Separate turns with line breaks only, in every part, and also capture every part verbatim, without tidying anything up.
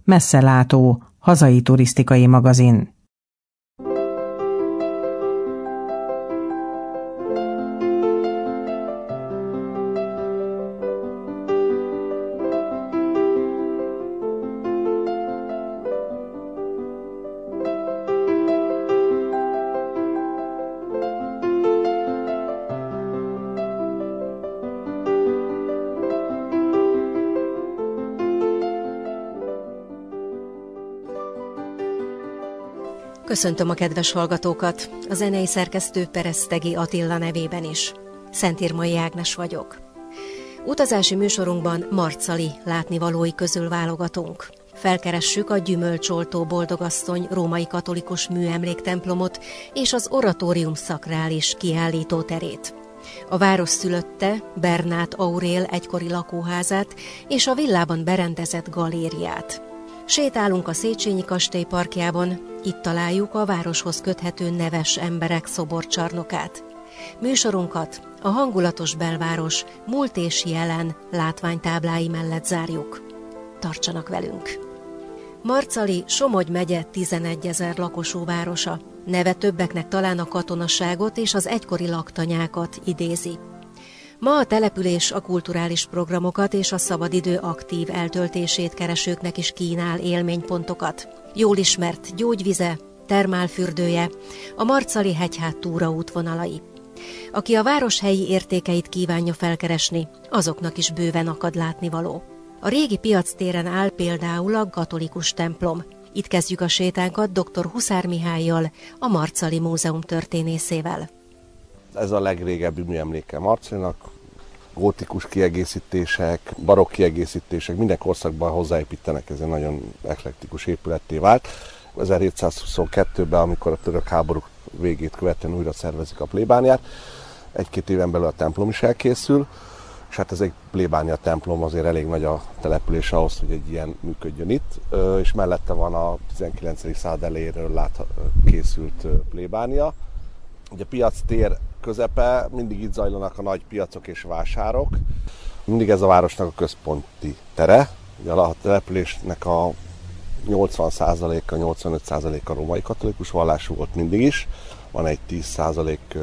Messzelátó, hazai turisztikai magazin.
Köszöntöm a kedves hallgatókat, a zenei szerkesztő Peresztegi Attila nevében is. Szentírmai Ágnes vagyok. Utazási műsorunkban marcali látnivalói közül válogatunk. Felkeressük a Gyümölcsoltó Boldogasszony római katolikus műemléktemplomot és az Oratórium Szakrális kiállító terét. A város szülötte Bernát Aurél egykori lakóházát és a villában berendezett galériát. Sétálunk a Széchenyi kastély parkjában, itt találjuk a városhoz köthető neves emberek szoborcsarnokát. Műsorunkat a hangulatos belváros múlt és jelen látványtáblái mellett zárjuk. Tartsanak velünk! Marcali Somogy megye tizenegyezer lakosú városa. Neve többeknek talán a katonaságot és az egykori laktanyákat idézi. Ma a település a kulturális programokat és a szabadidő aktív eltöltését keresőknek is kínál élménypontokat. Jól ismert gyógyvize, termálfürdője, a Marcali hegyhát túraútvonalai. Aki a város helyi értékeit kívánja felkeresni, azoknak is bőven akad látnivaló. A régi piactéren áll például a katolikus templom. Itt kezdjük a sétánkat dr. Huszár Mihállyal, a Marcali Múzeum történészével.
Ez a legrégebbi műemléke Marcalinak. Gótikus kiegészítések, barokk kiegészítések, minden korszakban hozzáépítenek, ez egy nagyon eklektikus épületté vált. ezerhétszázhuszonkettőben, amikor a török háborúk végét követően újra szervezik a plébániát, egy-két éven belül a templom is elkészül, és hát ez egy plébánia templom, azért elég nagy a település ahhoz, hogy egy ilyen működjön itt, és mellette van a tizenkilencedik század elejéről lát, készült plébánia. Ugye a piac tér közepe, mindig itt zajlanak a nagy piacok és vásárok. Mindig ez a városnak a központi tere. Ugye a településnek a nyolcvan százaléka, nyolcvanöt százaléka római katolikus vallású volt mindig is. Van egy tíz százalék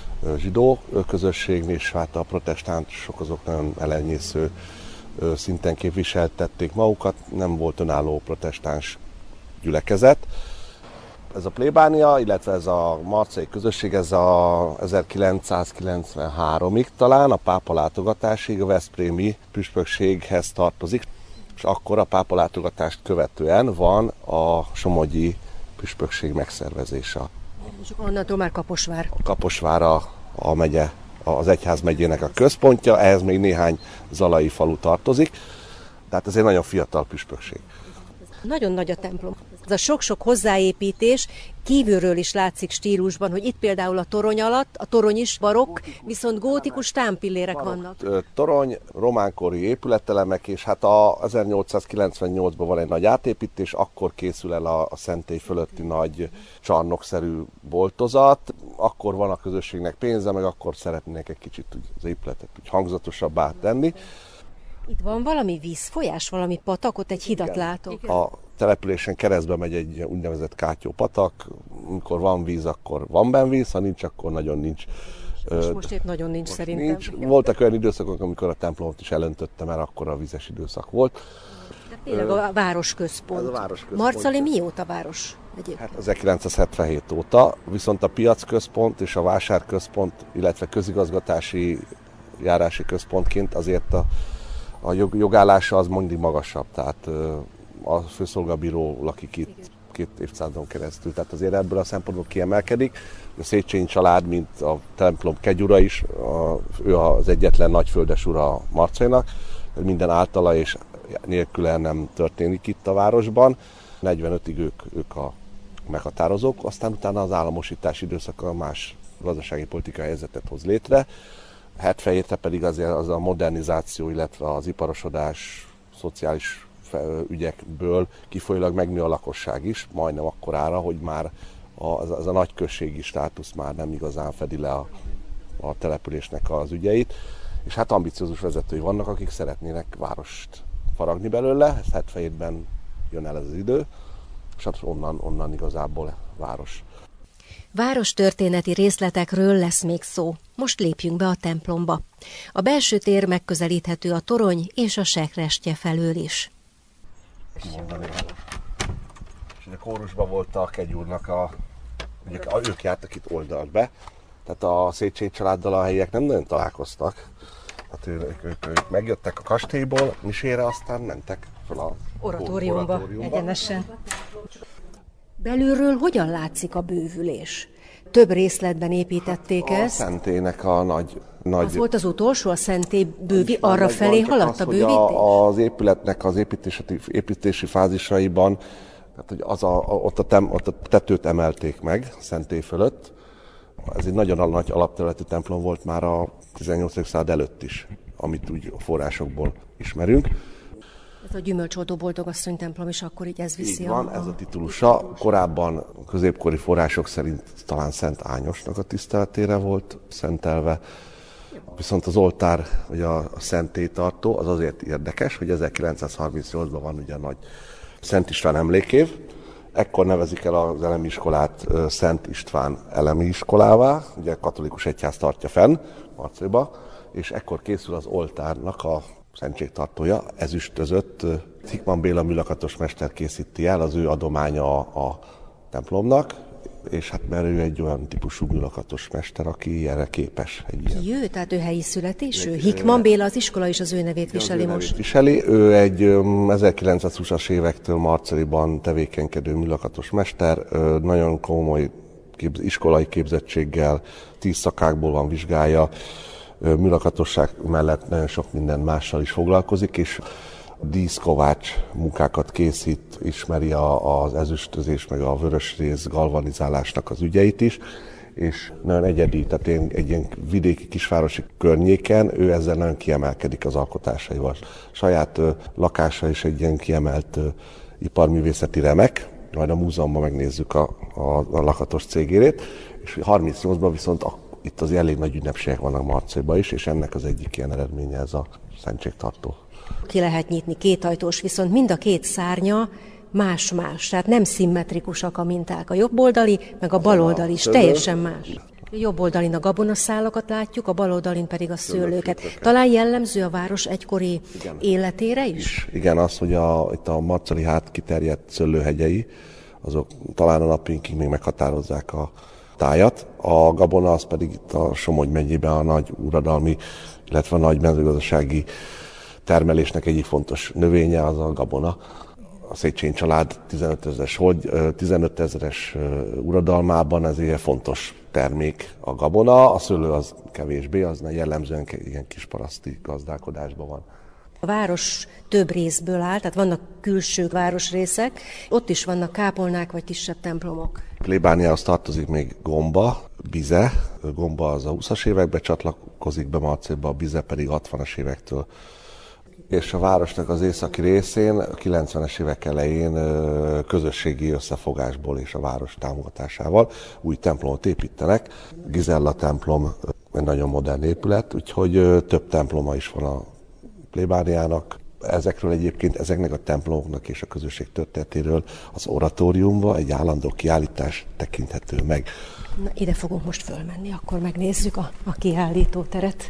zsidó közösség, és hát a protestánsok azok nagyon elenyésző szinten képviseltették magukat. Nem volt önálló protestáns gyülekezet. Ez a plébánia, illetve ez a marcai közösség, ez a ezerkilencszázkilencvenháromig talán a pápa látogatásig a veszprémi püspökséghez tartozik, és akkor a pápa látogatást követően van a somogyi püspökség megszervezése.
És onnantól már Kaposvár.
A Kaposvár a, a megye, az egyház megyének a központja, ehhez még néhány zalai falu tartozik, tehát ez egy nagyon fiatal püspökség.
Nagyon nagy a templom. Ez a sok-sok hozzáépítés kívülről is látszik stílusban, hogy itt például a torony alatt, a torony is barokk, viszont gótikus támpillérek vannak.
Torony, románkori épületelemek, és hát a ezernyolcszázkilencvennyolcban van egy nagy átépítés, akkor készül el a, a szentély fölötti nagy csarnokszerű boltozat, akkor van a közösségnek pénze, meg akkor szeretnének egy kicsit úgy, az épületet úgy hangzatosabbá tenni.
Itt van valami vízfolyás, valami patak, ott egy hidat igen, látok.
A településen keresztbe megy egy úgynevezett Kátyó patak, amikor van víz, akkor van benn víz, ha nincs, akkor nagyon nincs.
És most épp nagyon nincs szerintem. Nincs.
Voltak olyan időszakok, amikor a templomot is elöntötte, mert akkor a vizes időszak volt.
De tényleg a városközpont.
Ez a városközpont.
Marcali mióta város egyébként?
Hát ezerkilencszázhetvenhét óta, viszont a piacközpont és a vásárközpont, illetve közigazgatási járási központként azért a A jog, jogállása az mindig magasabb, tehát a főszolgabíró lakik itt két évszázadon keresztül, tehát azért ebből a szempontból kiemelkedik. A Széchenyi család, mint a templom kegyura is, a, ő az egyetlen nagyföldes ura Marcalinak, minden általa és nélküle nem történik itt a városban. negyvenötig ők, ők a meghatározók, aztán utána az államosítás időszaka más gazdasági politikai helyzetet hoz létre. hetvenhétre pedig azért az a modernizáció, illetve az iparosodás, szociális ügyekből kifolyólag megnő a lakosság is, majdnem akkorára, hogy már az, az a nagyközségi státusz már nem igazán fedi le a, a településnek az ügyeit. És hát ambiciózus vezetői vannak, akik szeretnének várost faragni belőle, ezt hetvenhétben jön el ez az idő, és hát onnan, onnan igazából város.
Várostörténeti részletekről lesz még szó. Most lépjünk be a templomba. A belső tér megközelíthető a torony és a sekrestye felől is.
Mondani, és a kórusban volt a Kegyúrnak a... Ugye, ők jártak itt oldalt be, tehát a Széchenyi családdal a helyiek nem nagyon találkoztak. Hát ők, ők, ők megjöttek a kastélyból, misére, aztán mentek fel a
oratóriumba,
oratóriumba.
Egyenesen. Belülről hogyan látszik a bővülés? Több részletben építették
hát
ezt.
A szentélynek a nagy... nagy
az volt az utolsó, a szentély bővi, arra felé haladt
az,
a bővítés?
A, az épületnek az építési, építési fázisaiban, tehát, hogy az a, ott, a tem, ott a tetőt emelték meg szentély fölött. Ez egy nagyon nagy alapterületű templom volt már a tizennyolcadik század előtt is, amit úgy a forrásokból ismerünk.
Ez a gyümölcsoltó boldogasszony templom is akkor így ez viszi.
Így van,
a...
ez a titulusa. Korábban középkori források szerint talán Szent Ányosnak a tiszteletére volt szentelve. Viszont az oltár, vagy a, a szentélytartó, az azért érdekes, hogy ezerkilencszázharmincnyolcban van ugye a nagy Szent István emlékév. Ekkor nevezik el az elemi iskolát Szent István elemi iskolává, ugye katolikus egyház tartja fenn Marcéba, és ekkor készül az oltárnak a szentségtartója, ezüstözött. Hickman Béla műlakatos mester készíti el, az ő adománya a, a templomnak, és hát mert ő egy olyan típusú műlakatos mester, aki erre képes. Egy
Ki ő? Tehát ő helyi születésű? Hickman Béla az iskola is az ő nevét viseli
az ő
most.
Nevét viseli. Ő egy ezerkilencszázhúszas évektől Marceliban tevékenykedő műlakatos mester, nagyon komoly képz, iskolai képzettséggel, tíz szakákból van vizsgája, műlakatosság mellett nagyon sok minden mással is foglalkozik, és díszkovács munkákat készít, ismeri a, az ezüstözés, meg a vörösrész galvanizálásnak az ügyeit is, és nagyon egyedi, tehát egy ilyen vidéki kisvárosi környéken ő ezzel nagyon kiemelkedik az alkotásaival. Saját ö, lakása is egy ilyen kiemelt ö, iparművészeti remek, majd a múzeumban megnézzük a, a, a lakatos cégérét, és harmincnyolcban viszont a, itt az elég nagy ünnepségek vannak Marcéban is, és ennek az egyik ilyen eredménye ez a szentségtartó.
Ki lehet nyitni, kétajtós, viszont mind a két szárnya más-más, tehát nem szimmetrikusak a minták. A jobboldali, meg a baloldali is teljesen más. A jobb oldalin a gabonaszálakat látjuk, a bal oldalin pedig a szőlőket. Talán jellemző a város egykori igen. életére is? is?
Igen, az, hogy a, itt a marcali hát kiterjedt szőlőhegyei, azok talán a napjainkig még meghatározzák a tájat. A gabona az pedig itt a Somogy megyében a nagy uradalmi, illetve a nagy mezőgazdasági termelésnek egyik fontos növénye az a gabona. A Széchenyi család tizenöt ezeres uradalmában ez egy fontos termék a gabona, a szőlő az kevésbé, az jellemzően ilyen kis paraszti gazdálkodásban van.
A város több részből áll, tehát vannak külső városrészek, ott is vannak kápolnák vagy kisebb templomok.
Plébániához tartozik még Gomba, Bize. Gomba az a húszas években csatlakozik be Marcéba, a Bize pedig hatvanas évektől. És a városnak az északi részén a kilencvenes évek elején közösségi összefogásból és a város támogatásával új templomot építenek. Gizella templom egy nagyon modern épület, úgyhogy több temploma is van a plébániának. Ezekről egyébként, ezeknek a templomoknak és a közösség történetéről az oratóriumban egy állandó kiállítás tekinthető meg.
Na, ide fogunk most fölmenni, akkor megnézzük a, a kiállítóteret.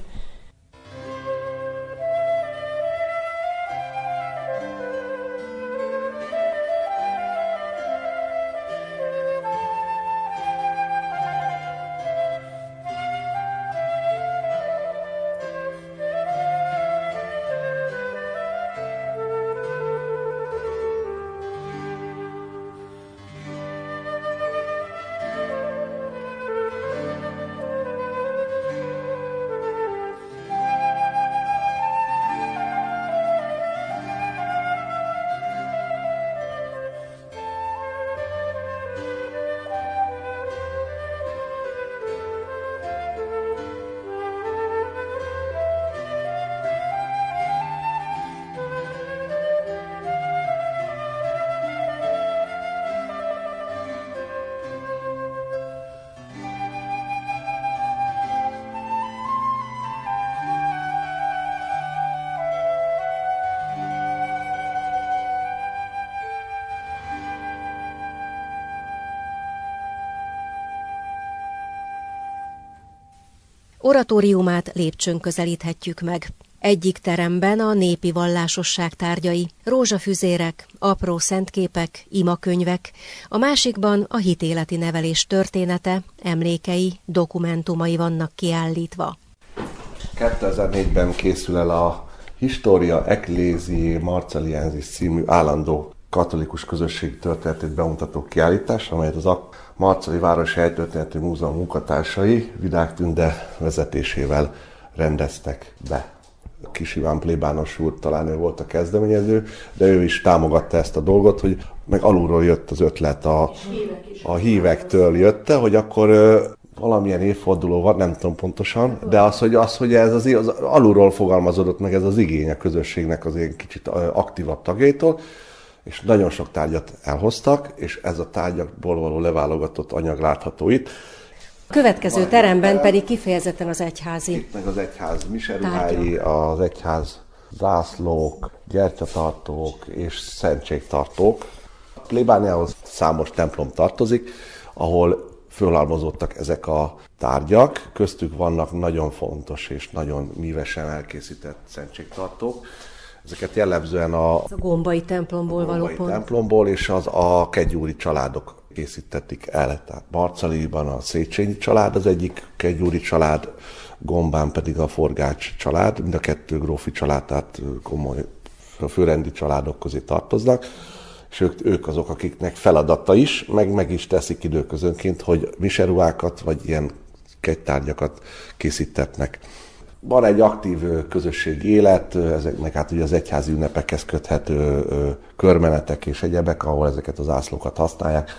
Oratóriumát lépcsőn közelíthetjük meg. Egyik teremben a népi vallásosság tárgyai, rózsafüzérek, apró szentképek, imakönyvek, a másikban a hitéleti nevelés története, emlékei, dokumentumai vannak kiállítva.
kétezer-négyben készül el a Historia Ecclesiae Marcelliensis című állandó katolikus közösség történetét bemutató kiállítás, amelyet az a Marcali Városi Helytörténeti Múzeum munkatársai Vidák Tünde vezetésével rendeztek be. Kis Iván plébános úr, talán ő volt a kezdeményező, de ő is támogatta ezt a dolgot, hogy meg alulról jött az ötlet, a, a hívektől jötte, hogy akkor valamilyen évforduló van, nem tudom pontosan, de az, hogy, az, hogy ez az, az alulról fogalmazódott meg ez az igény a közösségnek az ilyen kicsit aktívabb tagjaitól, és nagyon sok tárgyat elhoztak, és ez a tárgyakból való leválogatott anyag látható itt.
A következő Van teremben pedig kifejezetten az egyházi.
Itt meg az egyház miseruhái, az egyház zászlók, gyertyatartók és szentségtartók. A plébániához számos templom tartozik, ahol fölhalmozódtak ezek a tárgyak, köztük vannak nagyon fontos és nagyon mívesen elkészített szentségtartók. Ezeket jellemzően a,
a gombai templomból való
gombai
pont.
templomból és az a kegyúri családok készítették el. Tehát Marcaliban a Széchenyi család az egyik kegyúri család, Gombán pedig a Forgács család, mind a kettő grófi család, tehát komoly főrendi családok közé tartoznak, és ők, ők azok, akiknek feladata is, meg meg is teszik időközönként, hogy miseruhákat vagy ilyen kegytárgyakat készítetnek. Van egy aktív közösségi élet, ezeknek hát ugye az egyházi ünnepekhez köthető körmenetek és egyebek, ahol ezeket az ászlókat használják.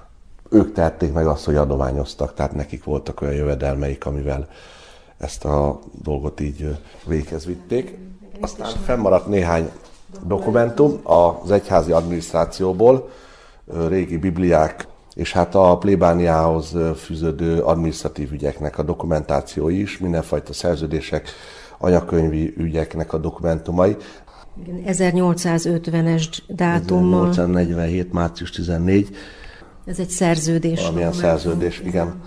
Ők tehették meg azt, hogy adományoztak, tehát nekik voltak olyan jövedelmeik, amivel ezt a dolgot így véghez vitték. Aztán fennmaradt néhány dokumentum az egyházi adminisztrációból, régi bibliák, és hát a plébániához fűződő adminisztratív ügyeknek a dokumentációi is, mindenfajta szerződések, anyakönyvi ügyeknek a dokumentumai.
ezernyolcszázötvenes dátummal.
ezernyolcszáznegyvenhét. március tizennégy.
Ez egy szerződés.
Valamilyen szerződés, igen.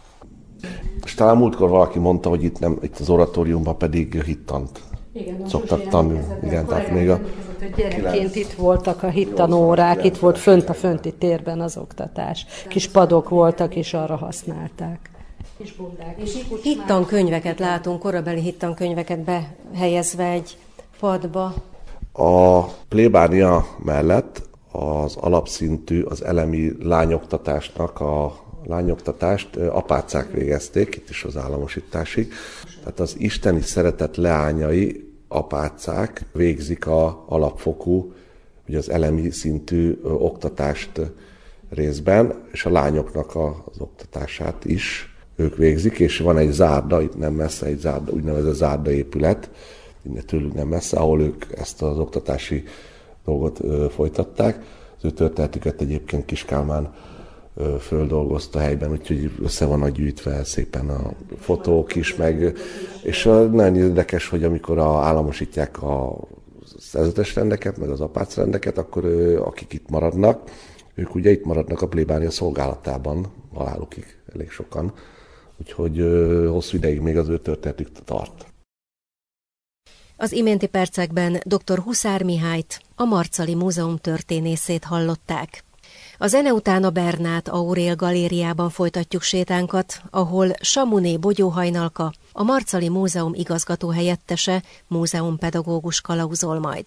És talán múltkor valaki mondta, hogy itt, nem, itt az oratóriumban pedig hittant igen, szoktak tanulni. Igen, tehát még a
gyerekként itt voltak a hittanórák, itt volt fönt a fönti térben az oktatás. Kis padok voltak, és arra használták.
Kis bundák. Hittankönyveket látunk, korabeli hittankönyveket behelyezve egy padba.
A plébánia mellett az alapszintű, az elemi lányoktatásnak a lányoktatást apácák végezték, itt is az államosításig. Tehát az isteni szeretet leányai, apácák végzik a alapfokú, ugye az elemi szintű oktatást részben, és a lányoknak a, az oktatását is ők végzik, és van egy zárda, itt nem messze, egy zárda, úgynevezett zárda épület, innen tőlük nem messze, ahol ők ezt az oktatási dolgot ö, folytatták. Az ő történetüket egyébként Kis Kálmán ö, földolgozta helyben, úgyhogy össze van gyűjtve szépen a fotók is, meg, és ö, nagyon érdekes, hogy amikor a, államosítják a szerzetes rendeket, meg az apácrendeket, akkor ö, akik itt maradnak, ők ugye itt maradnak a plébánia szolgálatában, halálukig elég sokan, úgyhogy ö, hosszú ideig még az ő történetük tart.
Az iménti percekben dr. Huszár Mihályt, a Marcali Múzeum történészét hallották. A zene után a Bernát Aurél galériában folytatjuk sétánkat, ahol Samuné Bogyóhajnalka, a Marcali Múzeum igazgató helyettese, múzeumpedagógus kalauzol majd.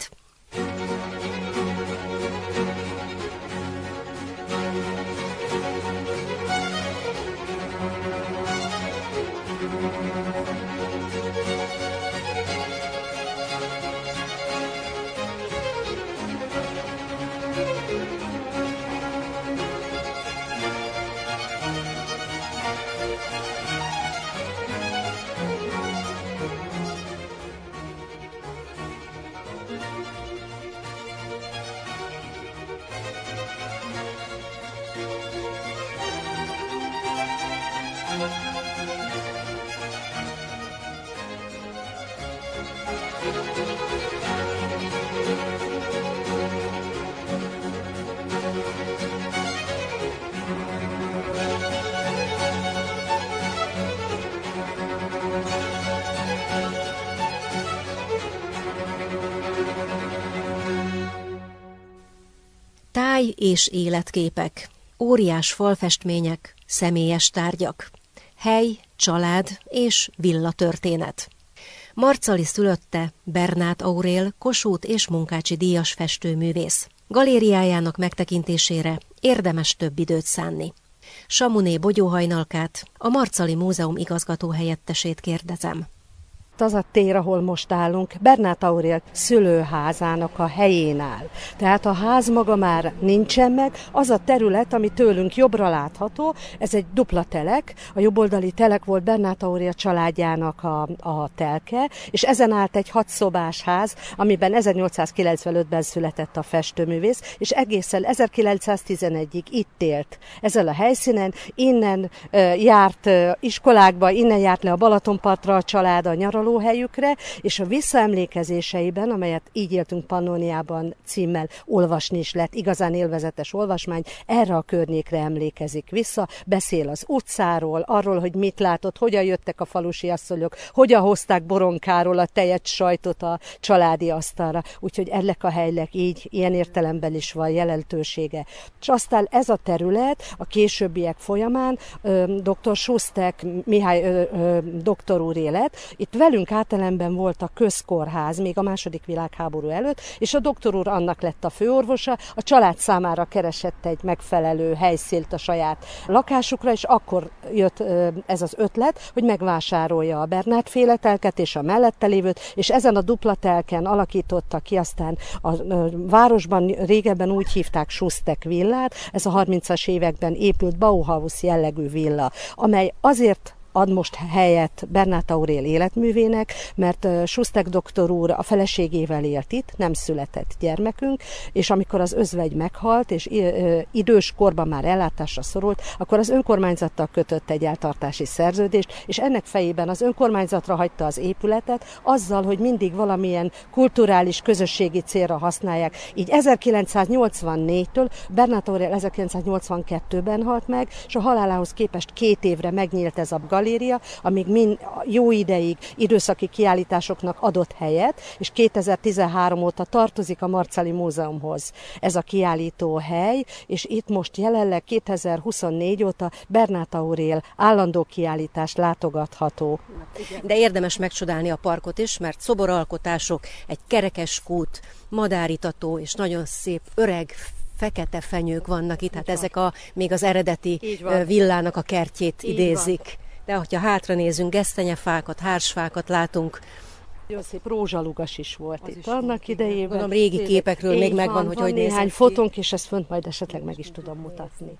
Hely és életképek, óriás falfestmények, személyes tárgyak, hely, család és villatörténet. Marczali szülötte Bernát Aurél Kossuth és Munkácsi díjas festőművész. Galériájának megtekintésére érdemes több időt szánni. Samuné Bogyóhajnalkát, a Marczali Múzeum igazgató helyettesét kérdezem.
Az a tér, ahol most állunk, Bernát Aurél szülőházának a helyén áll. Tehát a ház maga már nincsen meg, az a terület, ami tőlünk jobbra látható, ez egy dupla telek, a jobboldali telek volt Bernát Aurél családjának a, a telke, és ezen állt egy hatszobás ház, amiben ezernyolcszázkilencvenötben született a festőművész, és egészen ezerkilencszáztizenegyig itt élt ezen a helyszínen, innen e, járt e, iskolákba, innen járt le a Balatonpartra a család a nyaraló helyükre, és a visszaemlékezéseiben, amelyet Így éltünk Pannóniában címmel olvasni is lett, igazán élvezetes olvasmány, erre a környékre emlékezik vissza, beszél az utcáról, arról, hogy mit látott, hogyan jöttek a falusi asszonyok, hogyan hozták boronkáról a tejet, sajtot a családi asztalra, úgyhogy ennek a helynek így, ilyen értelemben is van jelentősége. És aztán ez a terület a későbbiek folyamán dr. Sustek Mihály ö, ö, doktor úr élet, itt velünk átelemben volt a közkórház még a második világháború előtt, és a doktor úr annak lett a főorvosa, a család számára keresett egy megfelelő helyszínt a saját lakásukra, és akkor jött ez az ötlet, hogy megvásárolja a Bernát féle telket és a mellette lévőt, és ezen a dupla telken alakította ki aztán a városban régebben úgy hívták Sustek villát, ez a harmincas években épült Bauhaus jellegű villa, amely azért ad most helyet Bernát Aurél életművének, mert Sustek doktor úr a feleségével élt itt, nem született gyermekünk, és amikor az özvegy meghalt, és idős korban már ellátásra szorult, akkor az önkormányzattal kötött egy eltartási szerződést, és ennek fejében az önkormányzatra hagyta az épületet, azzal, hogy mindig valamilyen kulturális, közösségi célra használják. Így ezerkilencszáznyolcvannégytől Bernát Aurél ezerkilencszáznyolcvankettőben halt meg, és a halálához képest két évre megnyílt ez a galéria, amíg mind jó ideig időszaki kiállításoknak adott helyet, és kétezer-tizenhárom óta tartozik a Marczali Múzeumhoz ez a kiállító hely, és itt most jelenleg kétezer-huszonnégy óta Bernát Aurél állandó kiállítás látogatható.
De érdemes megcsodálni a parkot is, mert szoboralkotások, egy kerekes kút, madáritató és nagyon szép öreg fekete fenyők vannak itt, hát ezek a, még az eredeti villának a kertjét így idézik. Van. De hogyha hátra nézünk, gesztenyefákat, hársfákat látunk.
Nagyon szép rózsalugas is volt az itt is annak idejében.
Gondolom, régi képekről még megvan, van, hogy
van
hogy nézett
néhány fotónk, és ezt fönt majd esetleg meg is tudom mutatni.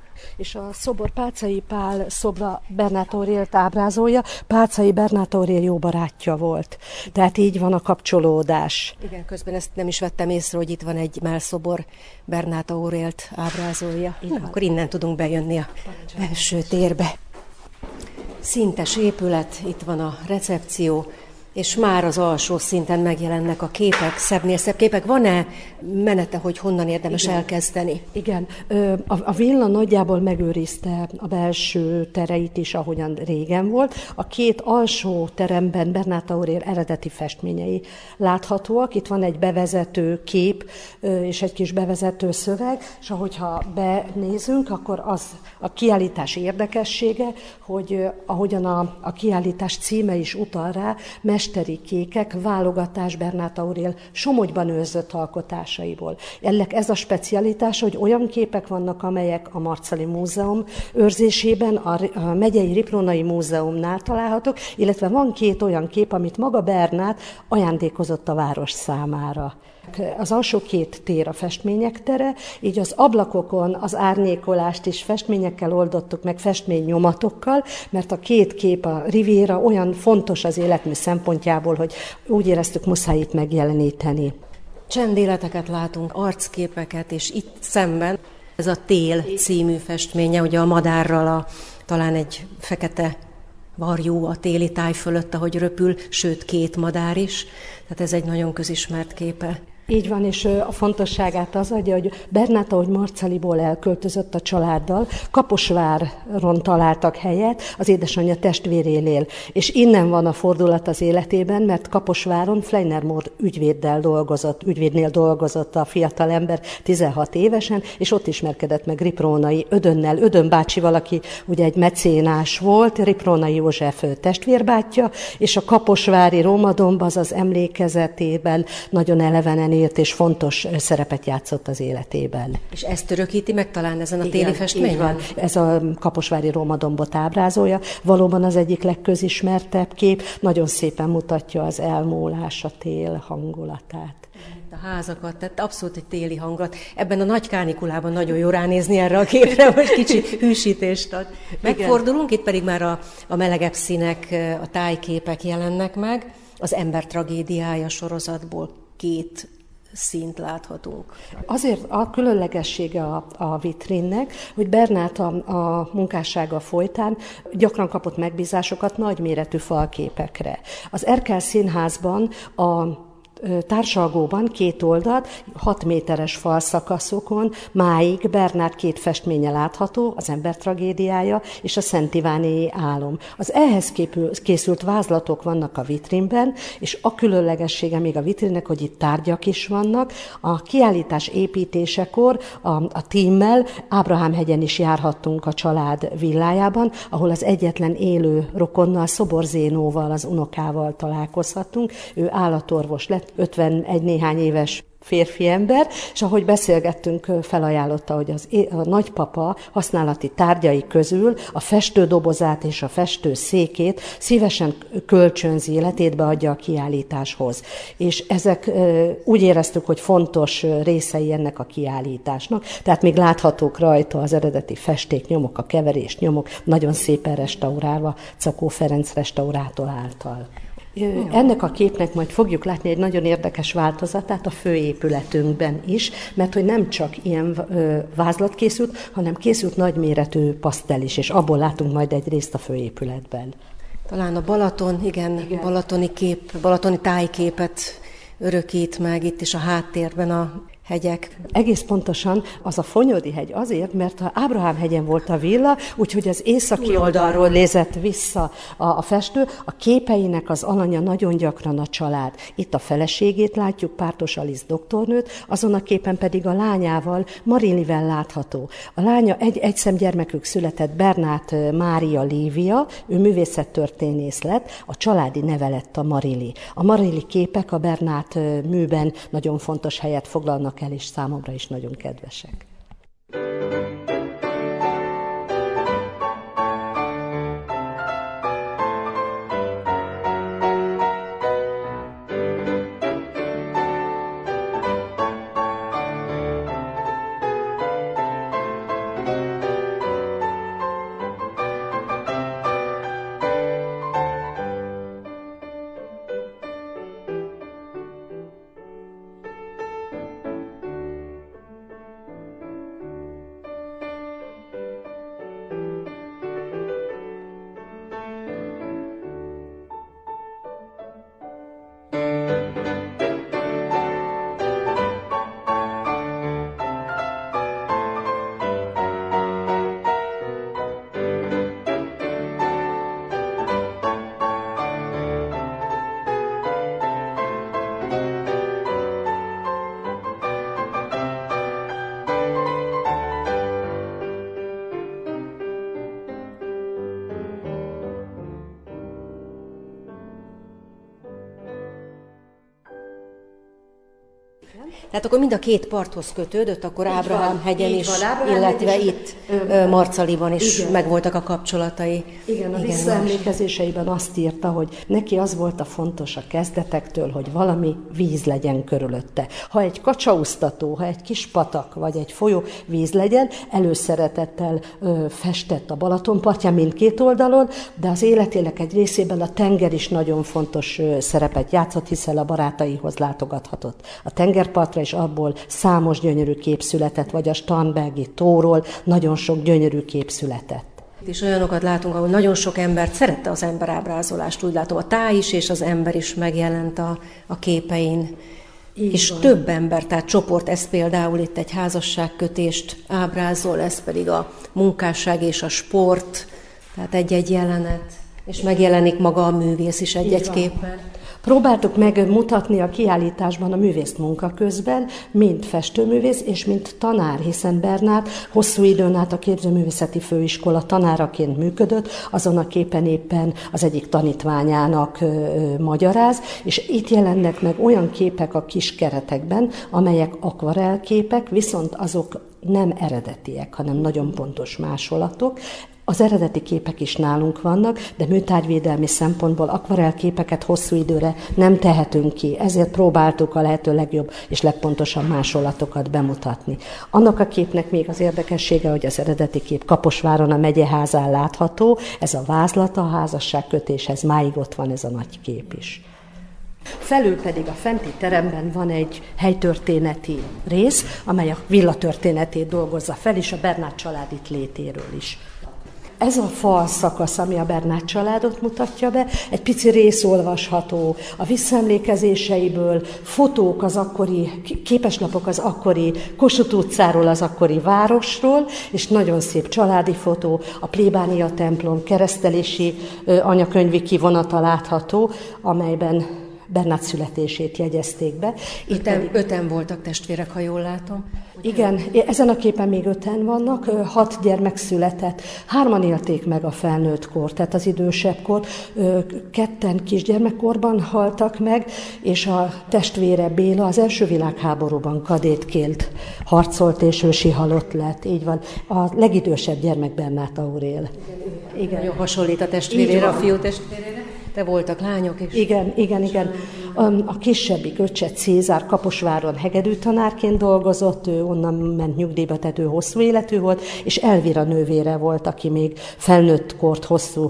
És a szobor Páczai Pál szobra Bernát Aurélt ábrázolja. Páczai Bernát Aurél jó barátja volt. Tehát így van a kapcsolódás.
Igen, közben ezt nem is vettem észre, hogy itt van egy mellszobor, Bernát Aurélt ábrázolja. Na, akkor innen tudunk bejönni a belső térbe. Szintes épület, itt van a recepció, és már az alsó szinten megjelennek a képek, szebbnél szebb képek. Van-e menete, hogy honnan érdemes Igen. elkezdeni?
Igen, a, a villa nagyjából megőrizte a belső tereit is, ahogyan régen volt. A két alsó teremben Bernát Aurél eredeti festményei láthatóak. Itt van egy bevezető kép és egy kis bevezető szöveg, és ahogyha benézünk, akkor az a kiállítás érdekessége, hogy ahogyan a, a kiállítás címe is utal rá, mesteri kékek, válogatás Bernát Aurél Somogyban őrzött alkotásaiból. Ennek ez a specialitás, hogy olyan képek vannak, amelyek a Marczali Múzeum őrzésében, a Megyei Riprónai Múzeumnál találhatók, illetve van két olyan kép, amit maga Bernát ajándékozott a város számára. Az alsó két tér a festmények tere, így az ablakokon az árnyékolást is festményekkel oldottuk meg, festménynyomatokkal, mert a két kép, a Riviera olyan fontos az életmű szempontjából, hogy úgy éreztük, muszáj itt megjeleníteni.
Csendéleteket látunk, arcképeket, és itt szemben ez a Tél című festménye, ugye a madárral, a, talán egy fekete varjú a téli táj fölött, ahogy röpül, sőt két madár is, tehát ez egy nagyon közismert képe.
Így van, és a fontosságát az adja, hogy Bernát, ahogy Marcaliból elköltözött a családdal, Kaposváron találtak helyet, az édesanyja testvérél él. És innen van a fordulat az életében, mert Kaposváron Fleinermór ügyvéddel dolgozott, ügyvédnél dolgozott a fiatalember tizenhat évesen, és ott ismerkedett meg Riprónai Ödönnel. Ödön bácsi valaki, ugye egy mecénás volt, Riprónai József testvérbátyja, és a kaposvári Rómadomb az az emlékezetében nagyon elevenen élt, és fontos szerepet játszott az életében.
És ezt örökíti meg talán ezen a
Igen,
téli festményen?
Így van. Ez a kaposvári Rómadombot ábrázolja. Valóban az egyik legközismertebb kép, nagyon szépen mutatja az elmúlás, a tél hangulatát.
A házakat, tehát abszolút egy téli hangulat. Ebben a nagy kánikulában nagyon jó ránézni erre a képre, hogy kicsi hűsítést ad. Megfordulunk, itt pedig már a, a melegebb színek, a tájképek jelennek meg. Az Ember tragédiája sorozatból két színt láthatunk.
Azért a különlegessége a, a vitrinnek, hogy Bernát a, a munkássága folytán gyakran kapott megbízásokat nagyméretű falképekre. Az Erkel Színházban a társalgóban két oldalt, hat méteres falszakaszokon máig Bernát két festménye látható, az Ember tragédiája és a Szent Ivánéi álom. Az ehhez képül, készült vázlatok vannak a vitrínben, és a különlegessége még a vitrinnek, hogy itt tárgyak is vannak. A kiállítás építésekor a, a tímmel Ábrahám-hegyen is járhattunk a család villájában, ahol az egyetlen élő rokonnal, Szoborzénóval, az unokával találkozhattunk. Ő állatorvos lett, ötvenegy néhány éves férfi ember, és ahogy beszélgettünk, felajánlotta, hogy az, a nagypapa használati tárgyai közül a festődobozát és a festőszékét szívesen kölcsönzi, életétbe adja a kiállításhoz. És ezek úgy éreztük, hogy fontos részei ennek a kiállításnak, tehát még láthatók rajta az eredeti festéknyomok, a keverésnyomok, nagyon szépen restaurálva Czakó Ferenc restaurátor által. Ennek a képnek majd fogjuk látni egy nagyon érdekes változatát a főépületünkben is, mert hogy nem csak ilyen vázlat készült, hanem készült nagyméretű pasztel is, és abból látunk majd egy részt a főépületben.
Talán a Balaton, igen, igen. balatoni kép, balatoni tájképet örökít meg itt is a háttérben a hegyek.
Egész pontosan az a Fonyódi hegy azért, mert a Ábrahám-hegyen volt a villa, úgyhogy az északi oldalról nézett vissza a, a festő. A képeinek az alanya nagyon gyakran a család. Itt a feleségét látjuk, Pártos Alisz doktornőt, azon a képen pedig a lányával, Marilivel látható. A lánya egy egyszemgyermekük született, Bernát Mária Lívia, ő művészettörténész lett, a családi neve lett a Marili. A Marili képek a Bernát műben nagyon fontos helyet foglalnak el, és számomra is nagyon kedvesek.
Tehát akkor mind a két parthoz kötődött, akkor Ábrahám-hegyen is, van, Ábrahám illetve is, itt ö, Marcaliban is igen. megvoltak a kapcsolatai.
Igen, a igen, visszaemlékezéseiben azt írta, hogy neki az volt a fontos a kezdetektől, hogy valami víz legyen körülötte. Ha egy kacsaúztató, ha egy kis patak, vagy egy folyó víz legyen, előszeretettel ö, festett a Balaton partján mindkét oldalon, de az életének egy részében a tenger is nagyon fontos ö, szerepet játszott, hiszen a barátaihoz látogathatott a tengerpartra, és abból számos gyönyörű kép született, vagy a Starnbergi tóról nagyon sok gyönyörű kép született.
És olyanokat látunk, ahol nagyon sok embert szerette az emberábrázolást, úgy látom, a táj is és az ember is megjelent a, a képein. Így és van. Több ember, tehát csoport, ez például itt egy házasságkötést ábrázol, ez pedig a munkásság és a sport, tehát egy-egy jelenet, és megjelenik maga a művész is egy-egy képen.
Próbáltuk megmutatni a kiállításban a művészt munka közben, mint festőművész és mint tanár, hiszen Bernát hosszú időn át a Képzőművészeti Főiskola tanáraként működött, azon a képen éppen az egyik tanítványának ö, ö, magyaráz, és itt jelennek meg olyan képek a kis keretekben, amelyek akvarellképek, viszont azok nem eredetiek, hanem nagyon pontos másolatok. Az eredeti képek is nálunk vannak, de műtárgyvédelmi szempontból akvarellképeket hosszú időre nem tehetünk ki, ezért próbáltuk a lehető legjobb és legpontosabb másolatokat bemutatni. Annak a képnek még az érdekessége, hogy az eredeti kép Kaposváron a megyeházán látható, ez a vázlata, a házasságkötéshez máig ott van ez a nagy kép is. Felül pedig a fenti teremben van egy helytörténeti rész, amely a villa történetét dolgozza fel, és a Bernát család itt létéről is. Ez a fal szakasz, ami a Bernát családot mutatja be, egy pici rész olvasható a visszaemlékezéseiből, fotók az akkori, képeslapok az akkori Kossuth utcáról, az akkori városról, és nagyon szép családi fotó, a plébánia templom keresztelési anyakönyvi kivonata látható, amelyben Bernát születését jegyezték be.
Itt öten, pedig... öten voltak testvérek, ha jól látom.
Igen, ezen a képen még öten vannak, hat gyermek született, hárman élték meg a felnőtt kort, tehát az idősebb kort, ketten kisgyermekkorban haltak meg, és a testvére Béla az első világháborúban kadétként harcolt, és ősi halott lett, így van. A legidősebb gyermek Bernát Aurél.
Igen, igen. Nagyon hasonlít a testvérére, a fiú testvérére. De voltak lányok is.
Igen, igen, igen. A kisebbik öccse Cézár Kaposváron hegedűtanárként dolgozott, ő onnan ment nyugdíjba, tehát ő hosszú életű volt, és Elvira nővére volt, aki még felnőtt kort, hosszú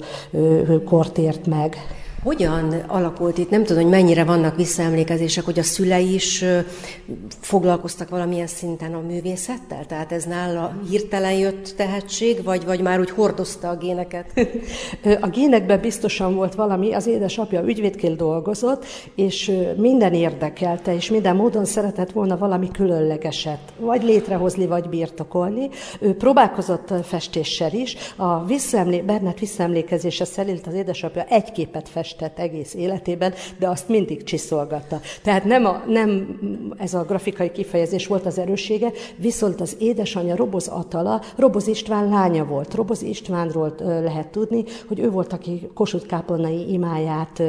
kort ért meg.
Hogyan alakult itt? Nem tudom, hogy mennyire vannak visszaemlékezések, hogy a szülei is foglalkoztak valamilyen szinten a művészettel? Tehát ez nála hirtelen jött tehetség, vagy, vagy már úgy hordozta a géneket?
A génekben biztosan volt valami, az édesapja ügyvédként dolgozott, és minden érdekelte, és minden módon szeretett volna valami különlegeset, vagy létrehozni, vagy birtokolni. Ő próbálkozott festéssel is. A visszaemlé- Bernát visszaemlékezése szerint az édesapja egy képet festett egész életében, de azt mindig csiszolgatta. Tehát nem, a, nem ez a grafikai kifejezés volt az erőssége, viszont az édesanyja Roboz Atala, Roboz István lánya volt. Roboz Istvánról lehet tudni, hogy ő volt, aki Kossuth-kápolnai imáját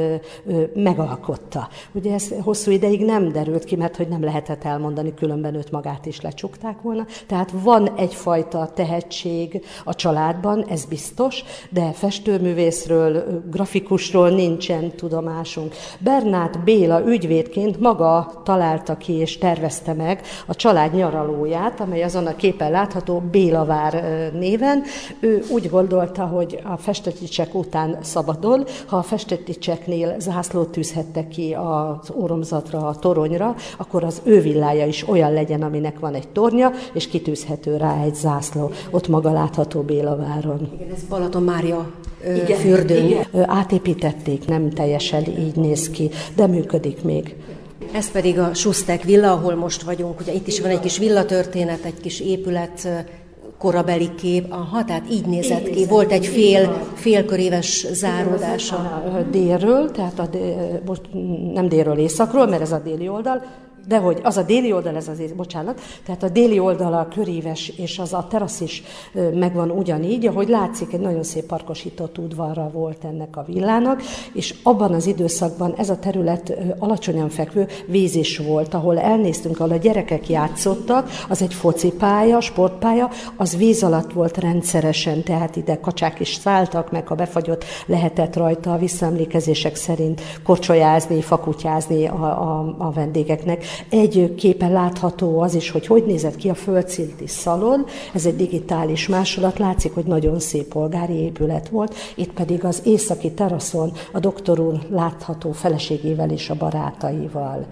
megalkotta. Ugye ez hosszú ideig nem derült ki, mert hogy nem lehetett elmondani, különben őt magát is lecsukták volna. Tehát van egyfajta tehetség a családban, ez biztos, de festőművészről, grafikusról nincs nincsen tudomásunk. Bernát Béla ügyvédként maga találta ki és tervezte meg a család nyaralóját, amely azon a képen látható Bélavár néven. Ő úgy gondolta, hogy a Festeticsek után szabadon, ha a Festeticseknél zászlót tűzhettek ki az óromzatra, a toronyra, akkor az ő villája is olyan legyen, aminek van egy tornya, és kitűzhető rá egy zászló. Ott maga látható Bélaváron.
Igen, ez Balaton Mária igen, fürdőn.
Igen. Átépítették, nem teljesen így néz ki, de működik még.
Ez pedig a Sustek villa, ahol most vagyunk. Ugye itt is van egy kis villatörténet, egy kis épület, korabeli kép. Aha, tehát így nézett ki. Volt egy fél, félköréves záródása.
Délről, tehát a, most nem délről, északról, mert ez a déli oldal, de hogy az a déli oldal, ez az, bocsánat, tehát a déli oldal a köríves, és az a terasz is megvan ugyanígy, ahogy látszik, egy nagyon szép parkosított udvarra volt ennek a villának, és abban az időszakban ez a terület alacsonyan fekvő víz is volt, ahol elnéztünk, ahol a gyerekek játszottak, az egy focipálya, sportpálya, az víz alatt volt rendszeresen, tehát ide kacsák is szálltak, meg ha befagyott, lehetett rajta a visszaemlékezések szerint korcsolyázni, fakutyázni a, a, a vendégeknek. Egy képen látható az is, hogy hogy nézett ki a földszinti szalon, ez egy digitális másolat, látszik, hogy nagyon szép polgári épület volt, itt pedig az északi teraszon a doktor úr látható feleségével és a barátaival.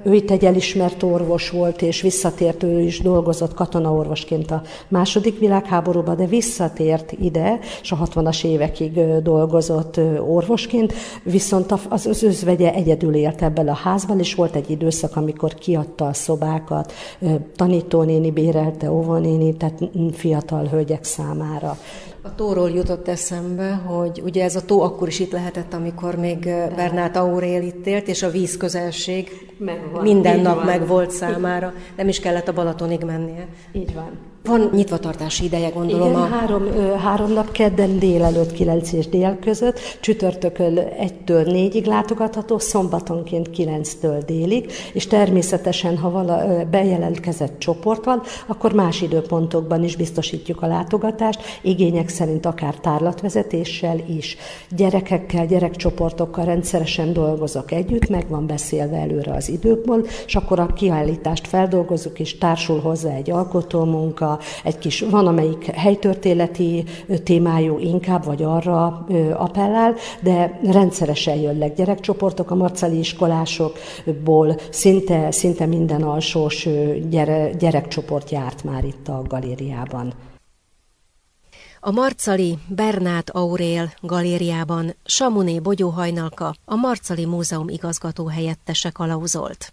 Ő itt egy elismert orvos volt, és visszatért, ő is dolgozott katonaorvosként a második világháborúban, de visszatért ide, és a hatvanas évekig dolgozott orvosként, viszont az, az özvegye egyedül élt ebben a házban, és volt egy időszak, amikor kiadta a szobákat, tanítónéni bérelte, óvónéni, tehát fiatal hölgyek számára.
A tóról jutott eszembe, hogy ugye ez a tó akkor is itt lehetett, amikor még Bernát Aurél itt élt, és a vízközelség megvan. Minden nap meg volt számára, nem is kellett a Balatonig mennie.
Így van.
Van nyitvatartási ideje, gondolom.
Igen,
a...
három, három nap, kedden délelőtt kilenc és dél között, csütörtökön egytől négyig látogatható, szombatonként kilenctől délig, és természetesen, ha vala bejelentkezett csoport van, akkor más időpontokban is biztosítjuk a látogatást, igények szerint akár tárlatvezetéssel is. Gyerekekkel, gyerekcsoportokkal rendszeresen dolgozok együtt, meg van beszélve előre az időkból, és akkor a kiállítást feldolgozzuk, és társul hozzá egy alkotómunka, egy kis, van amelyik helytörténeti témájú inkább, vagy arra appellál, de rendszeresen jönnek gyerekcsoportok, a marcali iskolásokból szinte, szinte minden alsós gyere, gyerekcsoport járt már itt a galériában.
A marcali Bernát Aurél galériában Samuné Bogyó Hajnalka, a Marcali Múzeum igazgató helyettese kalauzolt.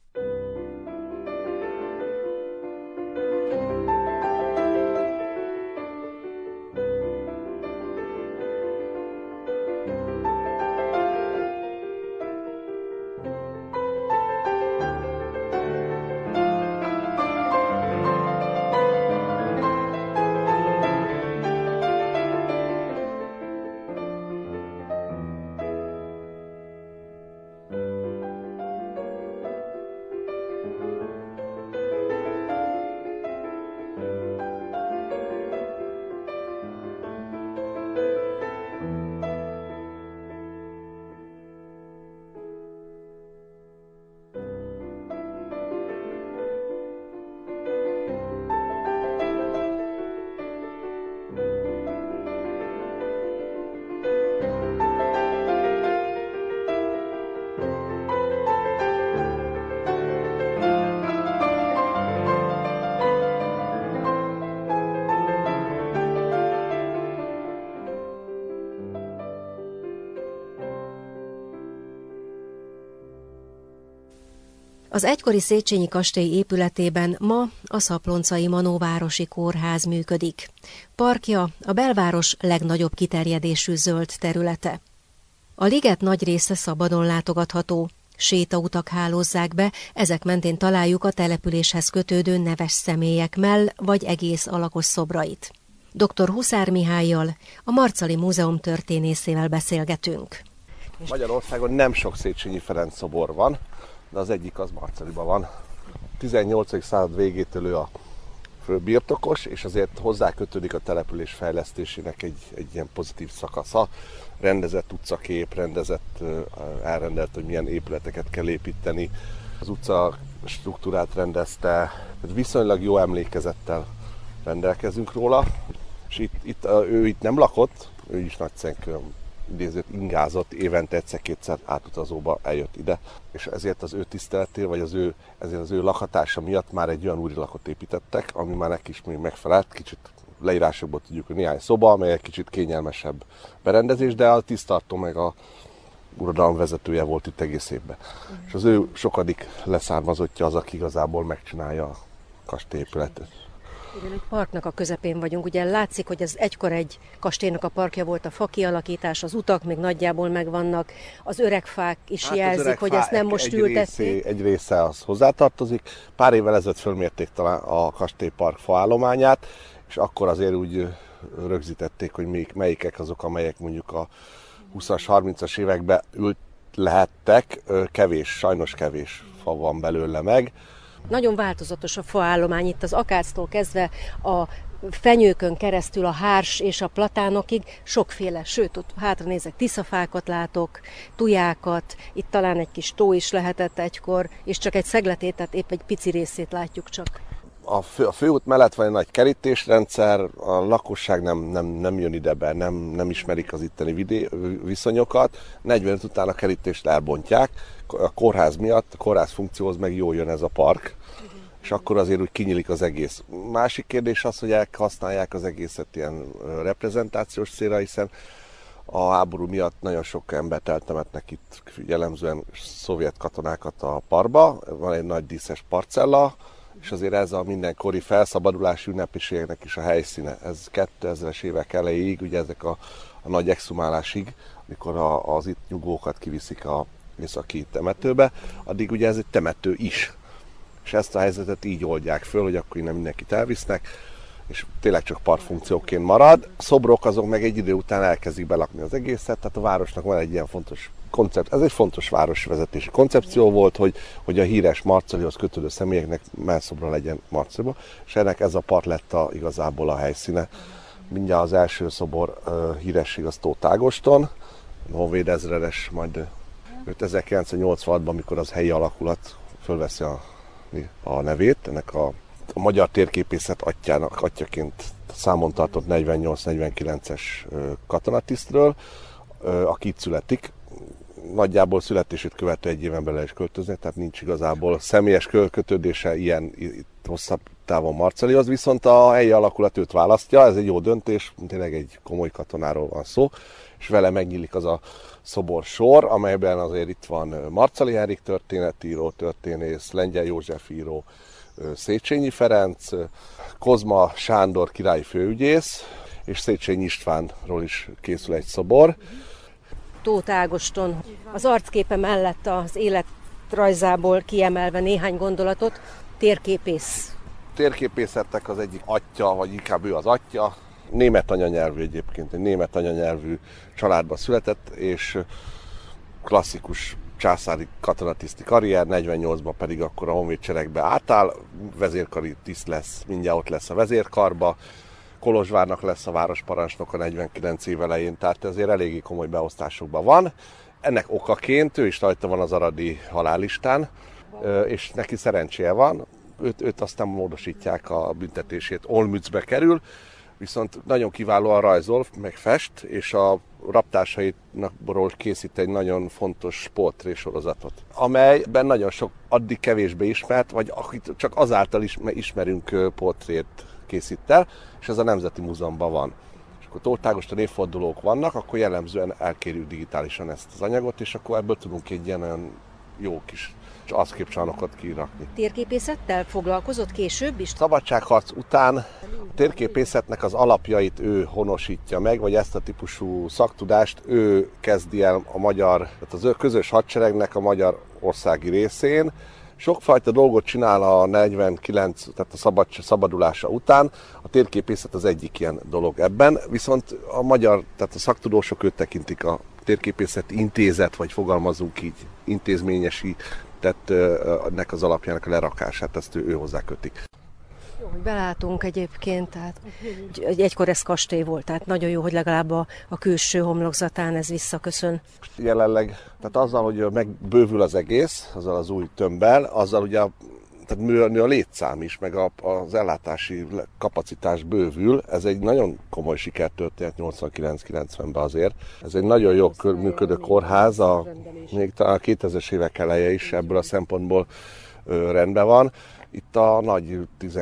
Az egykori Széchenyi kastély épületében ma a Szapploncai Manóvárosi Kórház működik. Parkja a belváros legnagyobb kiterjedésű zöld területe. A liget nagy része szabadon látogatható, sétautak hálózzák be, ezek mentén találjuk a településhez kötődő neves személyek mell vagy egész alakos szobrait. doktor Huszár Mihállyal, a Marcali Múzeum történészével beszélgetünk.
Magyarországon nem sok Széchenyi Ferenc szobor van, de az egyik az Marcaliban van. tizennyolcadik század végétől ő a főbirtokos, és azért hozzá kötődik a település fejlesztésének egy, egy ilyen pozitív szakasza. Rendezett utcakép, rendezett, elrendelt, hogy milyen épületeket kell építeni. Az utca struktúrát rendezte, viszonylag jó emlékezettel rendelkezünk róla. És itt, itt, ő itt nem lakott, ő is Nagyszenkőn idézőt ingázott, évente egyszer-kétszer átutazóba eljött ide, és ezért az ő tiszteletél, vagy az ő, ezért az ő lakhatása miatt már egy olyan úri lakot építettek, ami már neki is még megfelelt, kicsit leírásokból tudjuk, hogy néhány szoba, amely egy kicsit kényelmesebb berendezés, de a tisztartó meg a uradalom vezetője volt itt egész évben. Mm. És az ő sokadik leszármazottja az, aki igazából megcsinálja a kastélyépületet.
Igen, egy parknak a közepén vagyunk. Ugye látszik, hogy ez egykor egy kastélynak a parkja volt, a fakialakítás, az utak még nagyjából megvannak, az öreg fák is hát jelzik, öreg hogy ezt nem most egy ültették.
Részé, egy része az hozzátartozik. Pár évvel ezelőtt fölmérték talán a kastélypark faállományát, és akkor azért úgy rögzítették, hogy melyik, melyikek azok, amelyek mondjuk a huszas, harmincas években ült lehettek. Kevés, sajnos kevés fa van belőle meg.
Nagyon változatos a faállomány itt az akáctól kezdve a fenyőkön keresztül a hárs és a platánokig sokféle, sőt, ott hátra nézek, tiszafákat látok, tujákat, itt talán egy kis tó is lehetett egykor, és csak egy szegletét, tehát épp egy pici részét látjuk csak.
A, fő, a főút mellett van egy nagy kerítésrendszer, a lakosság nem, nem, nem jön ide be, nem, nem ismerik az itteni vidé, viszonyokat. negyvenöt után a kerítést elbontják, a kórház miatt, a kórház funkcióhoz meg jól jön ez a park, és akkor azért úgy kinyílik az egész. Másik kérdés az, hogy használják az egészet ilyen reprezentációs célra, hiszen a háború miatt nagyon sok embert eltemetnek itt, jellemzően szovjet katonákat a parkba, van egy nagy díszes parcella, és azért ez a mindenkori felszabadulási ünnepiségnek is a helyszíne. Ez kétezres évek elejéig, ugye ezek a, a nagy exhumálásig, amikor a, az itt nyugvókat kiviszik a északi temetőbe, addig ugye ez egy temető is. És ezt a helyzetet így oldják föl, hogy akkor innen mindenkit elvisznek, és tényleg csak parkfunkcióként marad. A szobrok azok meg egy idő után elkezdik belakni az egészet, tehát a városnak van egy ilyen fontos koncept. Ez egy fontos városvezetési koncepció volt, hogy, hogy a híres Marcalihoz kötődő személyeknek mellszobra legyen Marcaliba, és ennek ez a park lett a, igazából a helyszíne. Mindjárt az első szobor uh, híresség az Tóth Ágoston, honvéd ezredes, majd ezerkilencszáznyolcvanhatban, amikor az helyi alakulat fölveszi a, a nevét, ennek a, a magyar térképészet atyának, atyaként számon tartott negyvennyolc-negyvenkilences katonatisztről, aki itt születik. Nagyjából születését követő egy éven belül is költözni, tehát nincs igazából személyes kötődése ilyen hosszabb távon Marcalihoz, viszont a helyi alakulat őt választja, ez egy jó döntés, tényleg egy komoly katonáról van szó, és vele megnyílik az a szobor sor, amelyben azért itt van Marcali Henrik történetíró, történész, Lengyel József író, Széchenyi Ferenc, Kozma Sándor királyi főügyész, és Széchenyi Istvánról is készül egy szobor.
Tóth Ágoston az arcképe mellett az életrajzából kiemelve néhány gondolatot, térképész.
Térképészetnek az egyik atya, vagy inkább ő az atya, német anyanyelvű egyébként, egy német anyanyelvű családba született, és klasszikus császári katonatiszti karrier, negyvennyolcban pedig akkor a honvédseregbe átáll, vezérkari tiszt lesz, mindjárt ott lesz a vezérkarba, Kolozsvárnak lesz a városparancsnoka negyvenkilenc év elején, tehát azért eléggé komoly beosztásokban van. Ennek okaként ő is rajta van az aradi halállistán, és neki szerencséje van, őt, őt aztán módosítják a büntetését, Olmützbe kerül, viszont nagyon kiválóan rajzol, meg fest, és a raptársaitnak készít egy nagyon fontos portrésorozatot, amelyben nagyon sok addig kevésbé ismert, vagy akit csak azáltal is ismerünk portrét készít el, és ez a Nemzeti Múzeumban van. És akkor Tóth Ágoston évfordulók vannak, akkor jellemzően elkérjük digitálisan ezt az anyagot, és akkor ebből tudunk egy ilyen olyan jó kis arcképcsarnokot kirakni.
Térképészettel foglalkozott később is?
Szabadságharc után a térképészetnek az alapjait ő honosítja meg, vagy ezt a típusú szaktudást ő kezdi el a magyar, tehát az ő közös hadseregnek a magyar országi részén. Sokfajta dolgot csinál a negyvenkilenc, tehát a szabad, szabadulása után, a térképészet az egyik ilyen dolog ebben, viszont a magyar, tehát a szaktudósok őt tekintik a térképészeti intézet, vagy fogalmazunk így, intézményesített ennek az alapjának a lerakását, ezt ő, ő hozzá kötik.
Jó, hogy belátunk egyébként, tehát egykor ez kastély volt, tehát nagyon jó, hogy legalább a, a külső homlokzatán ez visszaköszön.
Jelenleg, tehát azzal, hogy megbővül az egész, azzal az új tömbbel, azzal ugye a, tehát nő a létszám is, meg a, az ellátási kapacitás bővül. Ez egy nagyon komoly sikertörténet nyolcvankilenc kilencvenben azért. Ez egy nagyon jó működő kórház, a, még talán a kétezres évek eleje is ebből a szempontból ö, rendben van. Itt a nagy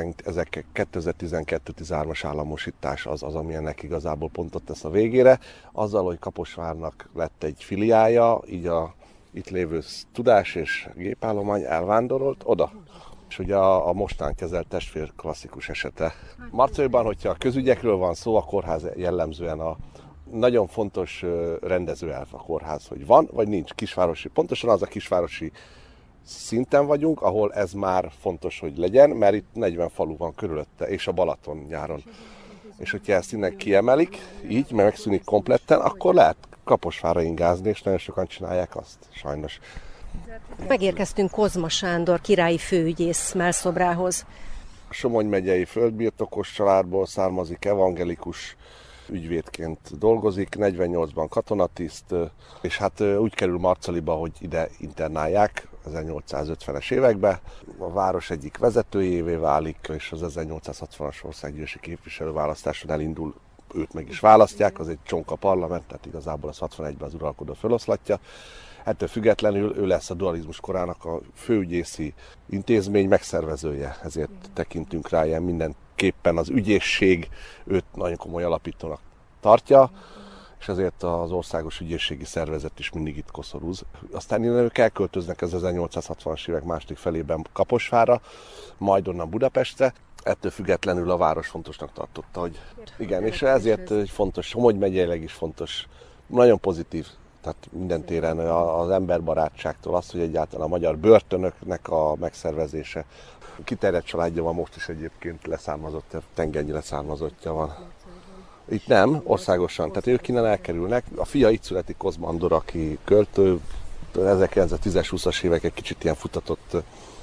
kétezer-tizenkettő tizenhárom-as államosítás az, az, ami ennek igazából pontot tesz a végére. Azzal, hogy Kaposvárnak lett egy filiája, így a itt lévő tudás és gépállomány elvándorolt oda. És ugye a, a mostán kezelt testvér klasszikus esete. Marcaliban, hogyha a közügyekről van szó, a kórház jellemzően a nagyon fontos rendezőelv a kórház, hogy van vagy nincs kisvárosi. Pontosan az a kisvárosi szinten vagyunk, ahol ez már fontos, hogy legyen, mert itt negyven falu van körülötte, és a Balaton nyáron. És hogyha ezt innen kiemelik, így, mert megszűnik kompletten, akkor lehet Kaposvárra ingázni, és nagyon sokan csinálják azt, sajnos.
Megérkeztünk Kozma Sándor királyi főügyész mellszobrához.
A Somogy megyei földbirtokos családból származik, evangelikus ügyvédként dolgozik, negyvennyolcban katonatiszt, és hát úgy kerül Marcaliba, hogy ide internálják ezernyolcszázötvenes években. A város egyik vezetőjévé válik, és az ezernyolcszázhatvanas országgyűlési képviselőválasztáson elindul, őt meg is választják, az egy csonka parlament, tehát igazából az hatvanegyben az uralkodó feloszlatja. Ettől függetlenül ő lesz a dualizmus korának a főügyészi intézmény megszervezője, ezért tekintünk rá ilyen mindenképpen az ügyészség őt nagyon komoly alapítónak tartja, és ezért az országos ügyészségi szervezet is mindig itt koszorúz. Aztán innen ők elköltöznek az ezernyolcszázhatvanas évek második felében Kaposvárra, majd onnan Budapestre. Ettől függetlenül a város fontosnak tartotta, hogy igen, és ezért egy fontos, Somogy megyeileg is fontos, nagyon pozitív, tehát minden téren az emberbarátságtól az, hogy egyáltalán a magyar börtönöknek a megszervezése. Kiterjedt családja van most is egyébként, leszármazottja, tengernyi leszármazottja van. Itt nem, országosan, tehát ők innen elkerülnek. A fia itt születik, Kozma Andor, aki költő, ezerkilencszáztízes, húszas évek egy kicsit ilyen futatott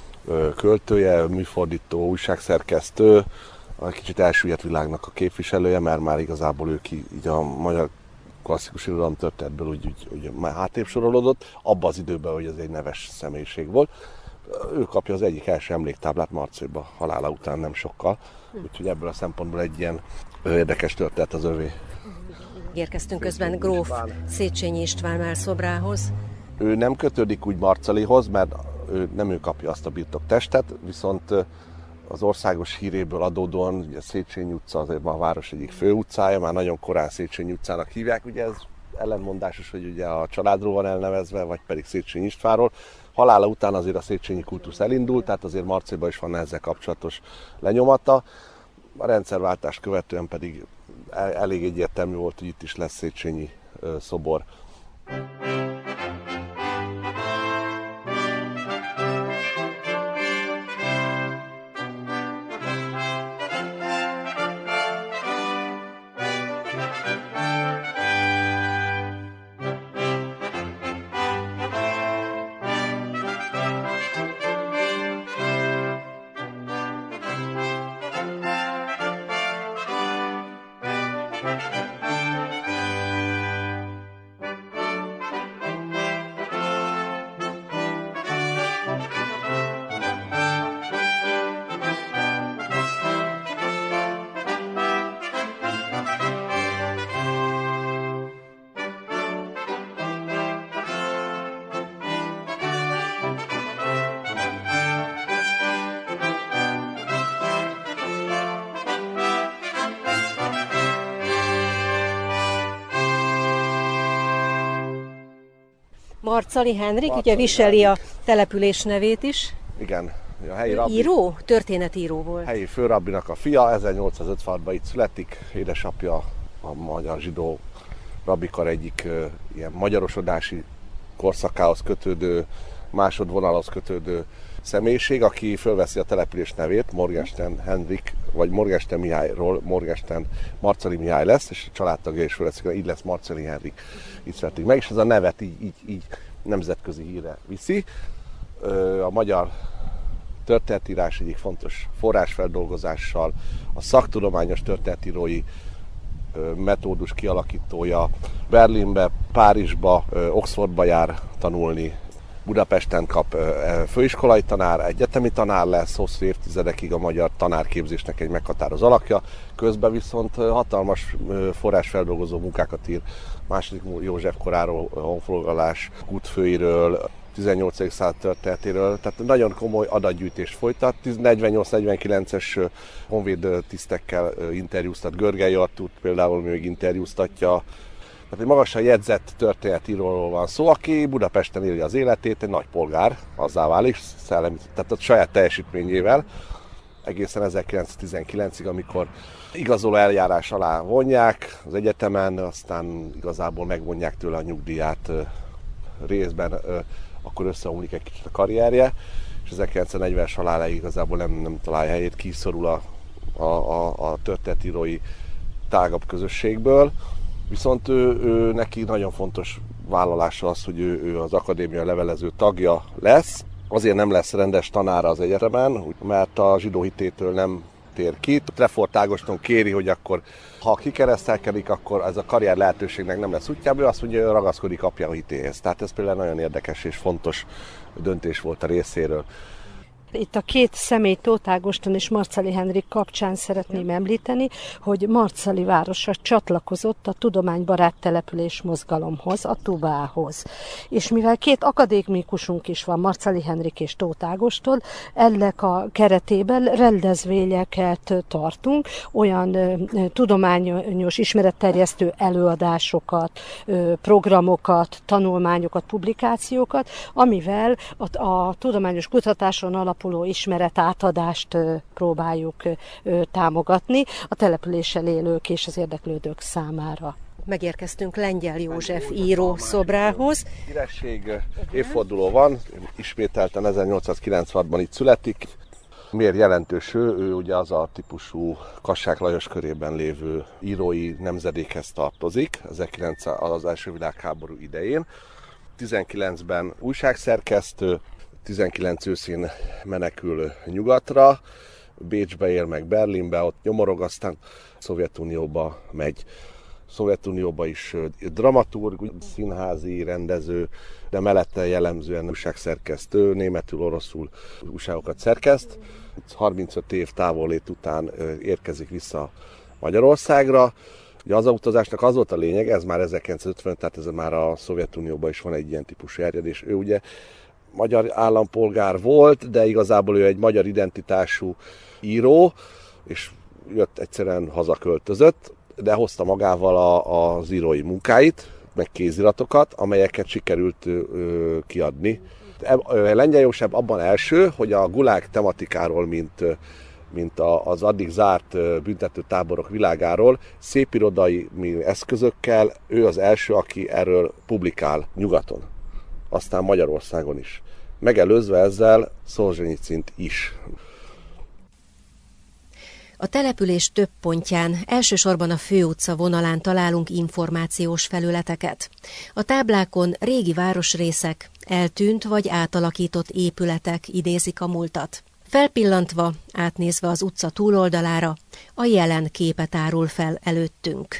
költője, műfordító, újságszerkesztő, a kicsit elsüllyedt világnak a képviselője, mert már igazából ő ki, így a magyar klasszikus irodalom történetből úgy, úgy, úgy már hátrébb sorolódott, abban az időben, hogy ez egy neves személyiség volt. Ő kapja az egyik első emléktáblát Marcaliba halála után nem sokkal, úgyhogy ebből a szempontból egy ilyen érdekes történet az övé.
Érkeztünk közben gróf Széchenyi István mellszobrához.
Ő nem kötődik úgy Marcalihoz, mert ő, nem ő kapja azt a birtoktestet, viszont az országos híréből adódóan, ugye Széchenyi utca azért már a város egyik főutcája, már nagyon korán Széchenyi utcának hívják, ugye ez ellentmondásos, hogy ugye a családról van elnevezve, vagy pedig Széchenyi Istvánról. Halála után azért a Széchenyi kultusz elindult, tehát azért Marcaliban is van ezzel kapcsolatos lenyomata. A rendszerváltást követően pedig elég egyértelmű volt, hogy itt is lesz Széchenyi szobor.
Marcali Henrik, Marcali ugye viseli Henrik. A település nevét is.
Igen. A helyi rabbi,
író? Történetíró volt.
Helyi főrabbinak a fia, ezernyolcszázötvenhatban itt születik, édesapja a magyar zsidó rabbikar egyik uh, ilyen magyarosodási korszakához kötődő, másodvonalhoz kötődő személyiség, aki fölveszi a település nevét, Morgenstern Henrik, vagy Morgenstern Mihályról, Morgenstern Marcali Mihály lesz, és a családtagja is fölveszik, így lesz Marcali Henrik. Itt születik meg, és ez a nevet így, így, így nemzetközi hírre viszi. A magyar történetírás egyik fontos forrásfeldolgozással, a szaktudományos történetírói metódus kialakítója, Berlinbe, Párizsba, Oxfordba jár tanulni, Budapesten kap főiskolai tanár, egyetemi tanár lesz, hosszú évtizedekig a magyar tanárképzésnek egy meghatározó alakja, közben viszont hatalmas forrásfeldolgozó munkákat ír második József koráról, honfoglalás útfőiről, tizennyolcadik század történetéről, tehát nagyon komoly adatgyűjtést folytat. negyvennyolc-negyvenkilences honvéd tisztekkel interjúztat, Görgely Artúrt például még interjúztatja. Tehát egy magasan jegyzett történetíróról van szó, aki Budapesten éli az életét, egy nagy polgár, azzá válik, szellemi, tehát a saját teljesítményével, egészen ezerkilencszáztizenkilencig, amikor igazoló eljárás alá vonják az egyetemen, aztán igazából megvonják tőle a nyugdíját részben, akkor összeomlik egy kicsit a karrierje, és ezerkilencszáznegyvenes haláláig igazából nem, nem találja helyét, kiszorul a, a, a, a történetírói tágabb közösségből. Viszont ő, ő, neki nagyon fontos vállalása az, hogy ő, ő az akadémia levelező tagja lesz. Azért nem lesz rendes tanára az egyetemen, mert a zsidó hitétől nem tér ki. Trefort Ágoston kéri, hogy akkor, ha kikeresztelkedik, akkor ez a karrier lehetőségnek nem lesz útjába, ő azt mondja, hogy ragaszkodik apja hitéhez. Tehát ez például nagyon érdekes és fontos döntés volt a részéről.
Itt a két személy, Tóth Ágoston és Marczali Henrik kapcsán szeretném említeni, hogy Marczali városa csatlakozott a tudománybarát település mozgalomhoz, a Tubához. És mivel két akadémikusunk is van, Marczali Henrik és Tóth Ágoston, ennek a keretében rendezvényeket tartunk, olyan ö, tudományos ismeretterjesztő előadásokat, ö, programokat, tanulmányokat, publikációkat, amivel a, a tudományos kutatáson alapuló ismeretátadást próbáljuk támogatni a településen élők és az érdeklődők számára.
Megérkeztünk Lengyel József író szobrához.
Híresség évforduló van, ismételten ezernyolcszázkilencvenhatban itt születik. Miért jelentős ő? Ő ugye az a típusú Kassák Lajos körében lévő írói nemzedékhez tartozik, az első világháború idején. tizenkilencben újságszerkesztő, tizenkilenc őszén menekül nyugatra, Bécsbe ér meg Berlinbe, ott nyomorog, aztán Szovjetunióba megy. Szovjetunióba is dramaturg, színházi rendező, de mellette jellemzően újságszerkesztő, németül, oroszul újságokat szerkeszt. harmincöt év távollét után érkezik vissza Magyarországra. Ugye az a utazásnak az volt a lényeg, ez már ezerkilencszázötven, tehát ez már a Szovjetunióban is van egy ilyen típusú erjedés. Ő ugye magyar állampolgár volt, de igazából ő egy magyar identitású író, és jött egyszerűen hazaköltözött, de hozta magával a, az írói munkáit, meg kéziratokat, amelyeket sikerült ö, kiadni. Lengyel József abban első, hogy a gulág tematikáról, mint, mint a, az addig zárt büntetőtáborok világáról szépirodai eszközökkel ő az első, aki erről publikál nyugaton, aztán Magyarországon is. Megelőzve ezzel Szolzsenyicint is.
A település több pontján, elsősorban a főutca vonalán találunk információs felületeket. A táblákon régi városrészek, eltűnt vagy átalakított épületek idézik a múltat. Felpillantva, átnézve az utca túloldalára, a jelen képet árul fel előttünk.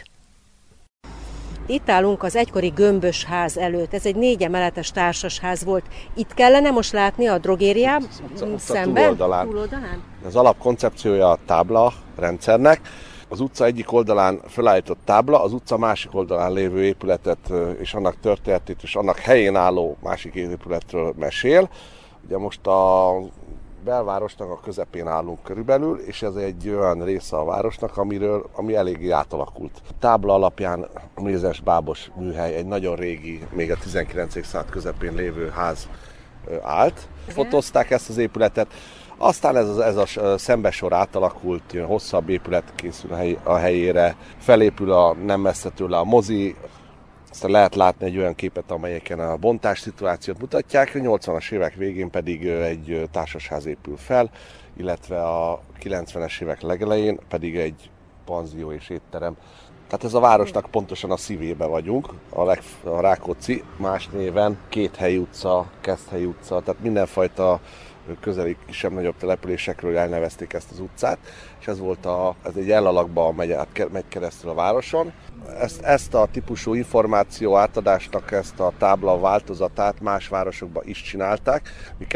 Itt állunk az egykori gömbös ház előtt. Ez egy négy emeletes társasház volt. Itt kellene most látni a drogériám szemben?
Túloldalán. túloldalán? Az alapkoncepciója a tábla rendszernek. Az utca egyik oldalán felállított tábla, az utca másik oldalán lévő épületet és annak történetét és annak helyén álló másik épületről mesél. Ugye most a belvárosnak a közepén állunk körülbelül, és ez egy olyan része a városnak, amiről, ami eléggé átalakult. A tábla alapján a Mézes Bábos műhely, egy nagyon régi, még a tizenkilencedik század közepén lévő ház állt. Fotózták ezt az épületet, aztán ez, ez a szembesor átalakult, ilyen hosszabb épület készül a, hely, a helyére, felépül a nem messze tőle a mozi, aztán lehet látni egy olyan képet, amelyeken a bontás szituációt mutatják, a nyolcvanas évek végén pedig egy társasház épül fel, illetve a kilencvenes évek legelején pedig egy panzió és étterem. Tehát ez a városnak pontosan a szívébe vagyunk, a, leg, a Rákóczi, más néven Kéthelyi utca, Keszthelyi utca, tehát mindenfajta közeli kisebb-nagyobb településekről elnevezték ezt az utcát, és ez volt a, ez egy elalakba megy, megy keresztül a városon. Ezt, ezt a típusú információ átadásnak ezt a tábla változatát más városokban is csinálták. Mi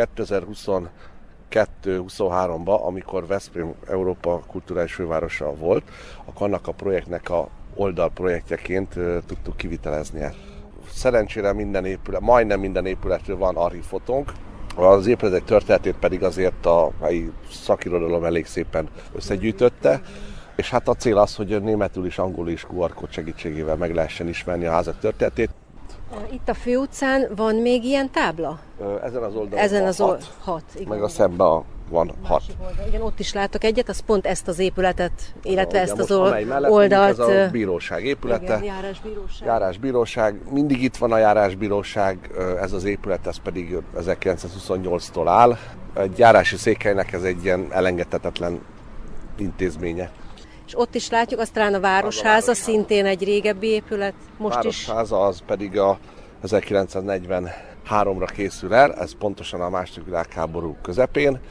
kétezer-huszonkettő huszonháromban, amikor Veszprém Európa kulturális fővárosa volt, akkor annak a projektnek a oldalprojektjeként tudtuk kivitelezni ezt. Szerencsére minden épület, majdnem minden épületről van archívfotónk, az épületek történetét pedig azért a helyi szakirodalom elég szépen összegyűjtötte, és hát a cél az, hogy németül is, angolul is kú er kód segítségével meg lehessen ismerni a házak történetét.
Itt a főutcán van még ilyen tábla?
Ezen az oldalon
Ezen
van
az
hat,
old... hat igen.
Meg a szemben van hat.
Igen, ott is látok egyet, az pont ezt az épületet, illetve
ja,
ezt az
oldalt. Ez a bíróság épülete.
Igen, járásbíróság.
Járásbíróság. Mindig itt van a járásbíróság, ez az épület, ez pedig ezerkilencszázhuszonnyolctól áll. Egy járási székhelynek ez egy ilyen elengedhetetlen intézménye.
És ott is látjuk, az talán a Városháza, szintén egy régebbi épület. Most
Városháza az pedig a ezerkilencszáznegyvenháromra készül el, ez pontosan a második világháború közepén.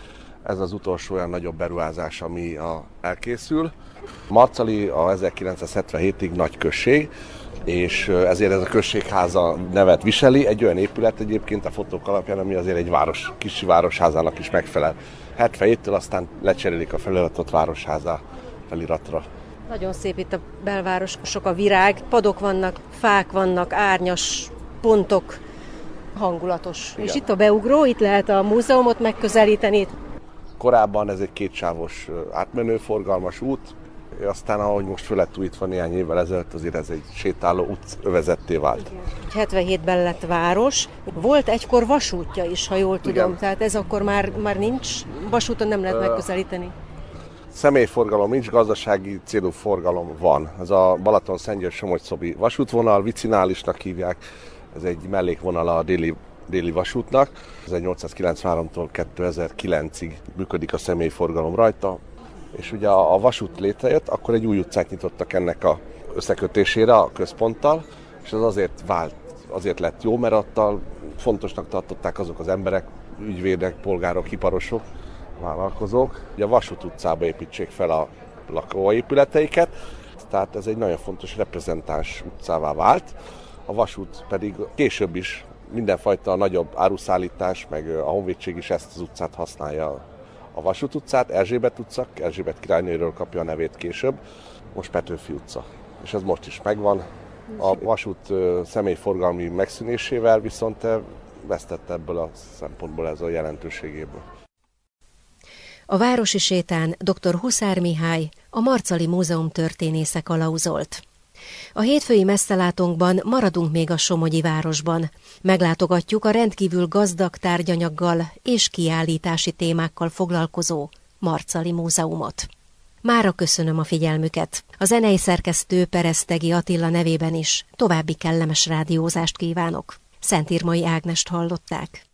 Ez az utolsó olyan nagyobb beruházás, ami a, elkészül. Marcali a ezerkilencszázhetvenhétig nagy község, és ezért ez a községháza nevet viseli. Egy olyan épület egyébként a fotók alapján, ami azért egy város, kis városházának is megfelel. hetvenhéttől aztán lecserélik a feliratot városházá feliratra.
Nagyon szép itt a belváros, sok a virág, padok vannak, fák vannak, árnyas pontok, hangulatos. Igen. És itt a beugró, itt lehet a múzeumot megközelíteni.
Korábban ez egy kétsávos átmenő forgalmas út, aztán ahogy most föl lett újítva néhány évvel ezelőtt, azért ez egy sétáló út övezetté vált.
Igen. hetvenhétben lett város, volt egykor vasútja is, ha jól tudom, igen. Tehát ez akkor már, már nincs, vasúton nem lehet megközelíteni.
Személyforgalom nincs, gazdasági célú forgalom van. Ez a Balaton-Szentgyörgy-Somogy-Szobi vasútvonal, vicinálisnak hívják, ez egy mellékvonala a déli, déli vasútnak. ezernyolcszázkilencvenháromtól kétezer-kilencig működik a személyforgalom rajta, és ugye a vasút létrejött, akkor egy új utcát nyitottak ennek a összekötésére a központtal, és ez azért vált, azért lett jó, mert attal fontosnak tartották azok az emberek, ügyvédek, polgárok, iparosok, vállalkozók, hogy a Vasút utcába építsék fel a lakóépületeiket, tehát ez egy nagyon fontos reprezentáns utcává vált. A vasút pedig később is mindenfajta nagyobb áruszállítás, meg a honvédség is ezt az utcát használja, a Vasút utcát, Erzsébet utca, Erzsébet királynőről kapja a nevét később, most Petőfi utca. És ez most is megvan. A vasút személyforgalmi megszűnésével viszont vesztett ebből a szempontból ez a jelentőségéből.
A városi sétán dr. Huszár Mihály, a Marcali Múzeum történésze kalauzolt. A hétfői messzelátónkban maradunk még a somogyi városban. Meglátogatjuk a rendkívül gazdag tárgyanyaggal és kiállítási témákkal foglalkozó Marcali Múzeumot. Mára köszönöm a figyelmüket. A zenei szerkesztő Peresztegi Attila nevében is további kellemes rádiózást kívánok. Szentírmai Ágnest hallották.